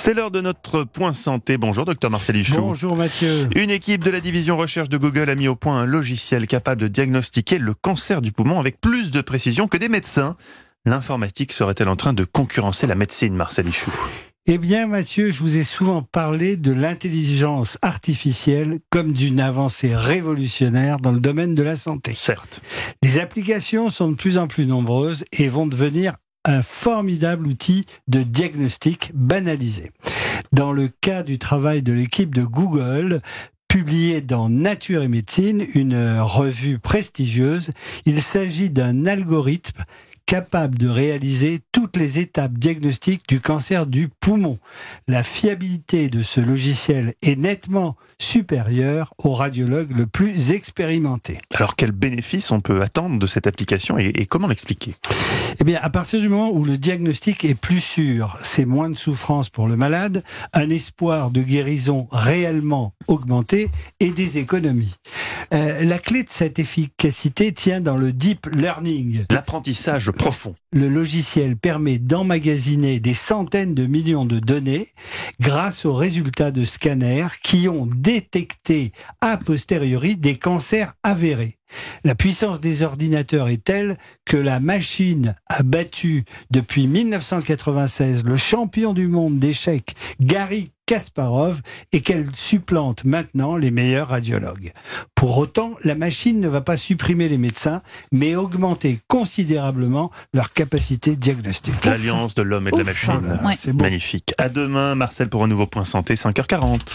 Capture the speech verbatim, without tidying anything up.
C'est l'heure de notre point santé. Bonjour docteur Marcel Ichou. Bonjour Mathieu. Une équipe de la division recherche de Google a mis au point un logiciel capable de diagnostiquer le cancer du poumon avec plus de précision que des médecins. L'informatique serait-elle en train de concurrencer la médecine, Marcel Ichou? Eh bien Mathieu, je vous ai souvent parlé de l'intelligence artificielle comme d'une avancée révolutionnaire dans le domaine de la santé. Certes. Les applications sont de plus en plus nombreuses et vont devenir un formidable outil de diagnostic banalisé. Dans le cas du travail de l'équipe de Google, publié dans Nature et Médecine, une revue prestigieuse, il s'agit d'un algorithme capable de réaliser toutes les étapes diagnostiques du cancer du poumon. La fiabilité de ce logiciel est nettement supérieure au radiologue le plus expérimenté. Alors quels bénéfices on peut attendre de cette application et, et comment l'expliquer? Eh bien, à partir du moment où le diagnostic est plus sûr, c'est moins de souffrance pour le malade, un espoir de guérison réellement augmenté et des économies. Euh, la clé de cette efficacité tient dans le deep learning. L'apprentissage profond. Le logiciel permet d'emmagasiner des centaines de millions de données grâce aux résultats de scanners qui ont détecté a posteriori des cancers avérés. La puissance des ordinateurs est telle que la machine a battu depuis mille neuf cent quatre-vingt-seize le champion du monde d'échecs Garry Kasparov et qu'elle supplante maintenant les meilleurs radiologues. Pour autant, la machine ne va pas supprimer les médecins, mais augmenter considérablement leur capacité diagnostique. L'alliance de l'homme et de la Ouf. machine. Ouais. C'est bon. Magnifique. À demain, Marcel, pour un nouveau point santé, cinq heures quarante.